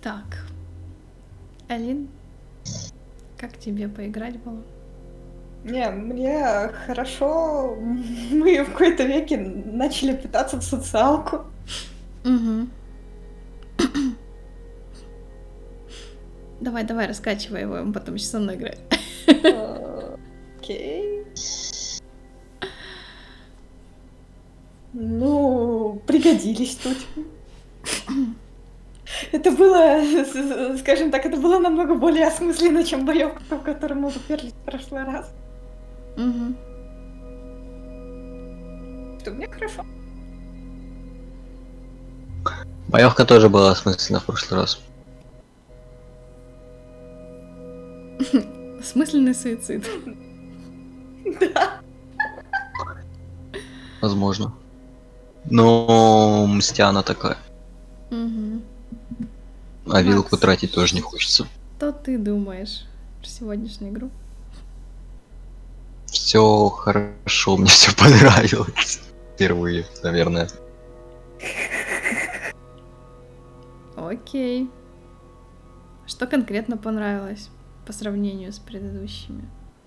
Так, Алин, как тебе поиграть было? Не, мне хорошо. Мы в какой-то веке начали пытаться в социалку. Угу. Давай, раскачивай его, он потом еще со мной играет. Окей. Ну, пригодились тут. Это было, скажем так, это было намного более осмысленно, чем боёвка, в которую мы уперлись в прошлый раз. Угу. Что, мне хорошо. Боевка тоже была осмысленно в прошлый раз. Смысленный суицид. Да. Возможно. Но мстяна такая. Угу. А вилку Макс. тратить тоже не хочется. Что ты думаешь про сегодняшнюю игру? Все хорошо, мне все понравилось. Впервые, наверное. Окей. Что конкретно понравилось по сравнению с предыдущими?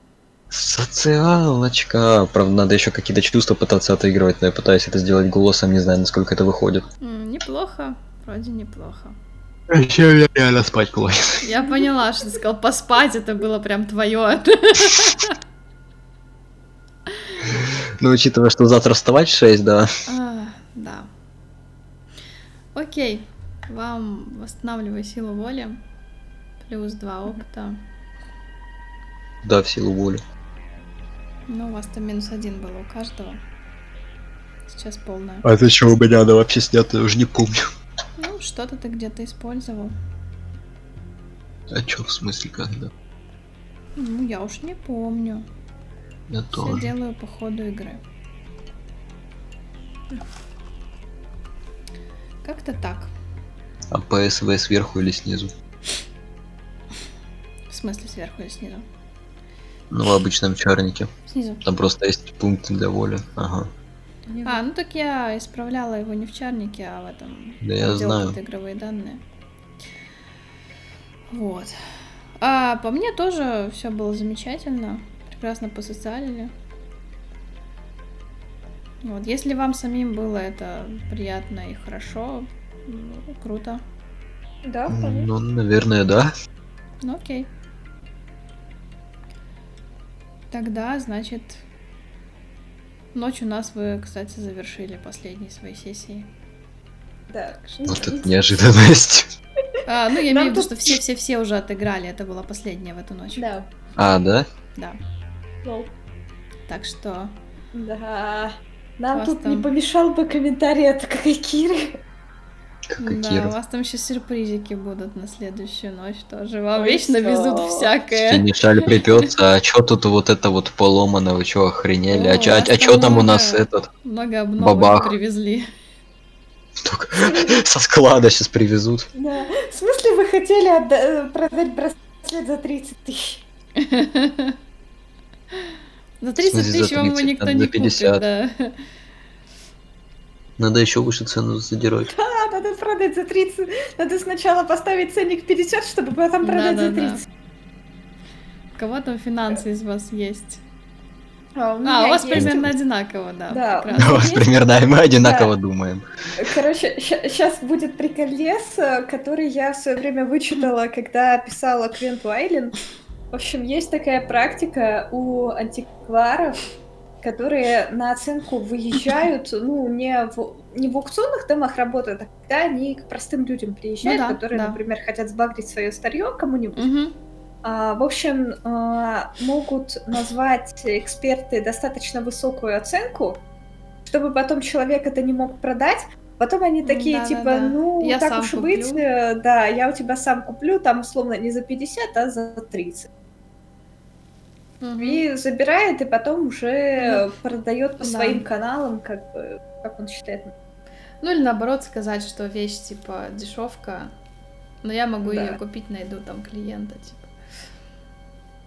Социалочка. Правда, надо еще какие-то чувства пытаться отыгрывать, но я пытаюсь это сделать голосом, не знаю, насколько это выходит. Неплохо, вроде неплохо. Еще я реально спать клонит. Я поняла, что ты сказал поспать, это было прям твое. Ну, учитывая, что завтра вставать в 6, да. Да. Окей. Вам восстанавливаю силу воли. Плюс 2 опыта. Да, в силу воли. Ну, у вас там -1 было у каждого. Сейчас полная. А зачем у меня она вообще снята, я уже не помню. Ну, что-то ты где-то использовал. А чё, в смысле, когда? Ну, я уж не помню. Я Все тоже. делаю по ходу игры. Как-то так. А ПСВ сверху или снизу? В смысле сверху или снизу? Ну, в обычном чарнике. Снизу. Там просто есть пункты для воли. Ага. Ну так я исправляла его не в чарнике, а в этом. Да я отдел знаю. под игровые данные. Вот. А по мне тоже все было замечательно. Прекрасно посоциалили. Вот. Если вам самим было это приятно и хорошо, ну, круто. Да, вполне. Ну, наверное, да. Ну окей. Тогда, значит, ночь у нас вы, кстати, завершили последние свои сессии. Да. Вот это неожиданность. Ну, я Нам имею в виду, тут- что все уже отыграли. Это была последняя в эту ночь. Да. А, да? Да. Лол. Так что Да. Нам Вас тут там- не помешал бы комментарий от Киры. Как да, Кира. у вас там еще сюрпризики будут на следующую ночь тоже. Вам Ой, вечно всё. везут всякое. Синишаль припёрся, а чё тут вот это вот поломано, вы чё охренели? О, А вас чё там у много- нас этот? Много обновок Бабах. привезли. Только со склада сейчас привезут. Да. В смысле вы хотели продать браслет за 30 тысяч? За 30 смысле, за тысяч вам его 30? никто Надо не за 50. купит, да. Надо еще выше цену задирать. Да, надо продать за 30. Надо сначала поставить ценник 50, чтобы потом продать за Да-да-да. 30. У кого там финансы из вас есть? У У меня вас есть. примерно одинаково, да. Да. У Прекрасно. вас Есть? примерно, и мы одинаково думаем. Короче, сейчас будет приколес, который я в свое время вычитала, когда писала Квенту Айлен. В общем, есть такая практика у антикваров, которые на оценку выезжают, ну, не в аукционных домах работают, а когда они к простым людям приезжают, Ну да, которые, да. например, хотят сбагрить свое старье кому-нибудь. Мгм. В общем, могут назвать эксперты достаточно высокую оценку, чтобы потом человек это не мог продать. Потом они такие, типа, Да-да-да. ну, Я так сам уж и быть, куплю. да, я у тебя сам куплю, там, условно, не за 50, а за 30. Мгм. И забирает, и потом уже продает по да. своим каналам, как бы, как он считает. Ну или наоборот сказать, что вещь типа дешевка, но я могу Да. ее купить, найду там клиента, типа.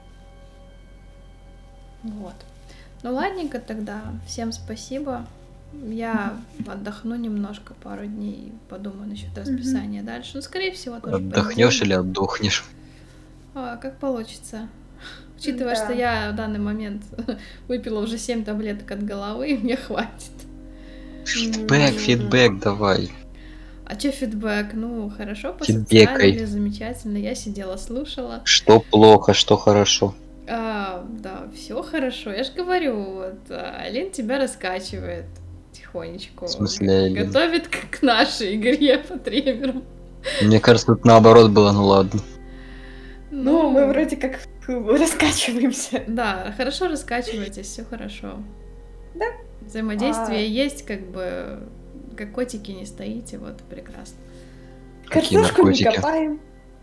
Вот. Ну ладненько тогда. Всем спасибо. Я отдохну немножко, пару дней, подумаю насчет расписания дальше. Ну, скорее всего, тоже Отдохнешь или отдохнешь? как получится. Учитывая, Да. что я в данный момент выпила уже 7 таблеток от головы, мне хватит. Фидбэк давай. А чё фидбэк? Ну, хорошо, Фидбэкай. посоциалили, замечательно. Я сидела, слушала. Что плохо, что хорошо. Да, все хорошо. Я же говорю, вот, Алин тебя раскачивает тихонечку. В смысле, Алин? Готовит к нашей игре по тренерам. Мне кажется, тут наоборот было, ну ладно. Ну, мы вроде как раскачиваемся. Да, хорошо раскачиваетесь, все хорошо. Да. Взаимодействие есть, как бы, как котики не стоите, вот, прекрасно. Какие Картошку не наркотики? копаем.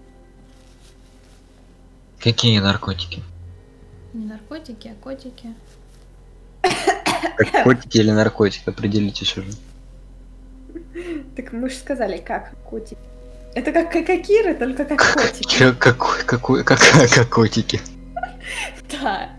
Какие наркотики? Не наркотики, а котики. Как котики или наркотики? Определитесь уже. Так мы же сказали, как котики. Это как какакиры, только как котики. Как котики? Да.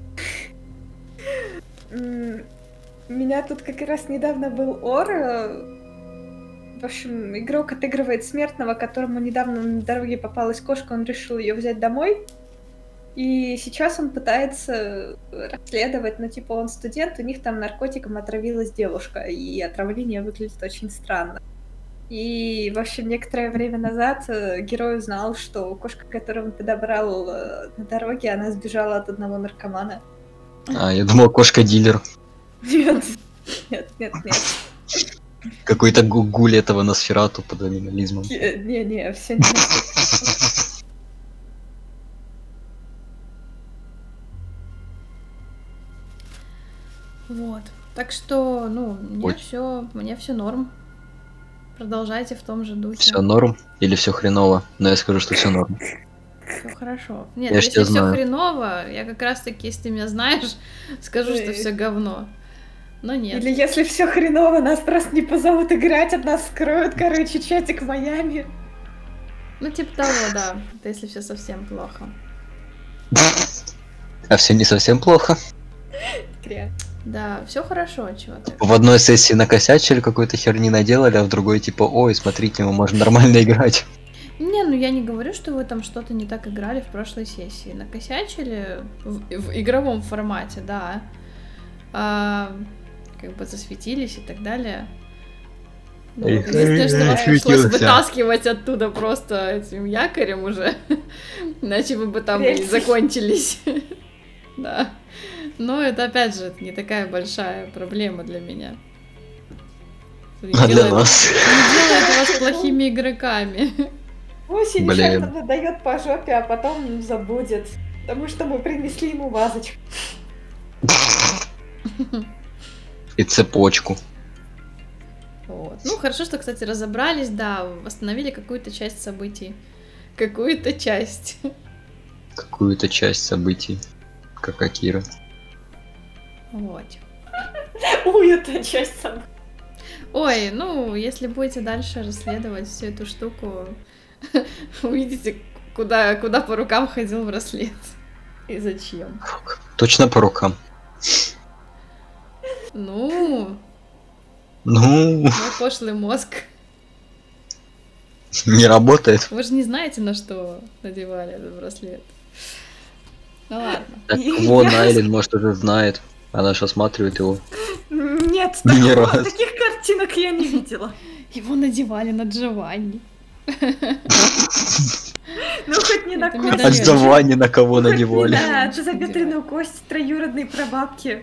Меня тут как раз недавно был ор. В общем, игрок отыгрывает смертного, которому недавно на дороге попалась кошка, он решил ее взять домой. И сейчас он пытается расследовать, ну, типа, он студент, у них там наркотиком отравилась девушка, и отравление выглядит очень странно. И, в общем, некоторое время назад герой узнал, что кошка, которую он подобрал на дороге, она сбежала от одного наркомана. Я думал, кошка-дилер. Нет, нет. Какой-то гуль этого Носферату под анимализмом. Не, все не настолько. Вот. Так что, ну, Ой. мне все норм. Продолжайте в том же духе. Все норм или все хреново? Но я скажу, что все норм. Все хорошо. Нет, Я ж если тебя все знаю. хреново, я как раз таки, если ты меня знаешь, скажу, что все говно. Но нет. Или если все хреново, нас просто не позовут играть, от нас скроют, короче, чатик в Майами. Ну, типа того, да. Это если все совсем плохо. А все не совсем плохо. Да, все хорошо, чего ты. В одной сессии накосячили, какой-то херни наделали, а в другой типа, ой, смотрите, мы можем нормально играть. Не, ну я не говорю, что вы там что-то не так играли в прошлой сессии. Накосячили в игровом формате, да. Как бы засветились и так далее. Ну, единственное, что вас пришлось вытаскивать оттуда просто этим якорем уже. Иначе вы бы там и закончились. Да. Но это, опять же, не такая большая проблема для меня. А для нас? Не делает вас плохими игроками. Осень еще надает по жопе, а потом забудет. Потому что мы принесли ему вазочку. И цепочку. Вот. Ну, хорошо, что, кстати, разобрались, да, восстановили какую-то часть событий. Какую-то часть. Какую-то часть событий. Как Акира. Вот. Ой, это часть событий. Ой, ну, если будете дальше расследовать всю эту штуку, увидите, куда по рукам ходил браслет. И зачем. Точно по рукам. Ну, мой пошлый мозг. Не работает. Вы же не знаете, на что надевали этот браслет. Ну ладно. Так вон Айлин, может, уже знает. Она же осматривает его. Нет, Ни раз. таких картинок я не видела. Его надевали на Джованни. Ну, хоть не на кость. А Джованни на кого надевали? Да, тазобедренную кость троюродной прабабки.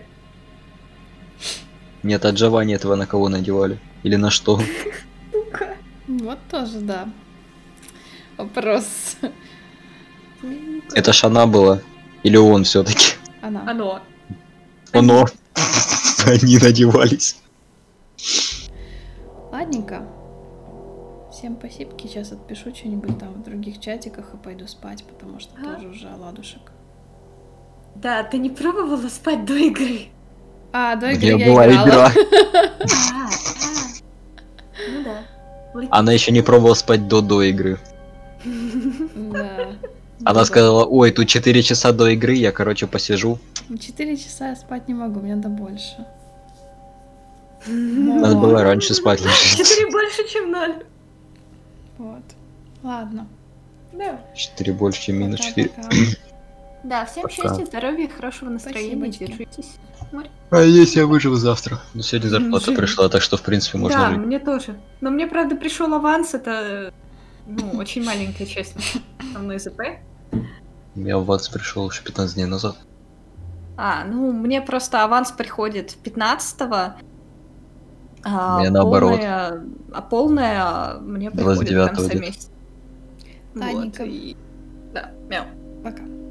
Нет, а Джованни этого на кого надевали? Или на что? Вот тоже, да. Вопрос. Это ж она была. Или он все-таки? Она. Оно. Они надевались. Ладненько. Всем спасибо. Сейчас отпишу что-нибудь там в других чатиках и пойду спать, потому что тоже уже оладушек. Да, ты не пробовала спать до игры? До игры я была играла. игра. Ну да. Она еще не пробовала спать до игры. Да. Она сказала, ой, тут 4 часа до игры, я, короче, посижу. 4 часа я спать не могу, мне надо больше. Надо было раньше спать ложиться. 4 больше, чем 0. Вот. Ладно. Да. 4 больше, чем минус 4. Пока-пока. Да, всем Пока. счастья, здоровья, хорошего настроения, Спасибочки. держитесь. А если я выживу завтра? Ну, сегодня зарплата Живи. пришла, так что, в принципе, можно Да, жить. мне тоже. Но мне, правда, пришел аванс, это, ну, очень маленькая часть основной ЗП. У меня аванс пришел еще 15 дней назад. Ну, мне просто аванс приходит 15-го, У меня наоборот. полная мне приходит в 29-го конце где-то. месяца. Ладненько. Вот, и... Да, мяу. Пока.